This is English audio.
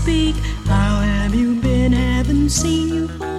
speak. How have you been? Haven't seen you for